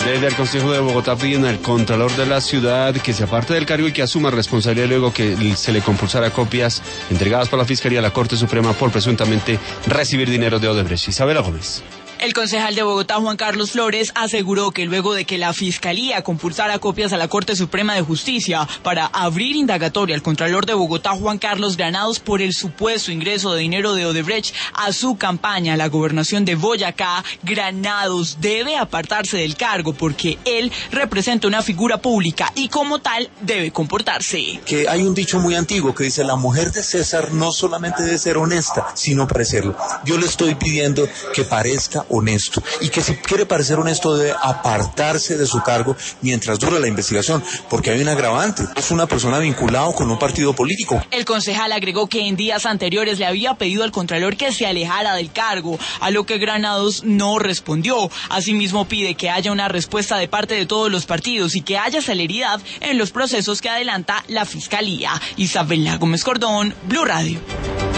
Desde el Consejo de Bogotá piden al Contralor de la ciudad que se aparte del cargo y que asuma responsabilidad luego que se le compulsara copias entregadas por la Fiscalía a la Corte Suprema por presuntamente recibir dinero de Odebrecht. Isabela Gómez. El concejal de Bogotá, Juan Carlos Flores, aseguró que luego de que la Fiscalía compulsara copias a la Corte Suprema de Justicia para abrir indagatoria al Contralor de Bogotá, Juan Carlos Granados, por el supuesto ingreso de dinero de Odebrecht a su campaña a la gobernación de Boyacá, Granados debe apartarse del cargo porque él representa una figura pública y como tal debe comportarse. Que hay un dicho muy antiguo que dice: la mujer de César no solamente debe ser honesta, sino parecerlo. Yo le estoy pidiendo que parezca honesto y que si quiere parecer honesto debe apartarse de su cargo mientras dura la investigación, porque hay un agravante: es una persona vinculada con un partido político. El concejal agregó que en días anteriores le había pedido al Contralor que se alejara del cargo, a lo que Granados no respondió. Asimismo pide que haya una respuesta de parte de todos los partidos y que haya celeridad en los procesos que adelanta la Fiscalía. Isabela Gómez Cordón, Blue Radio.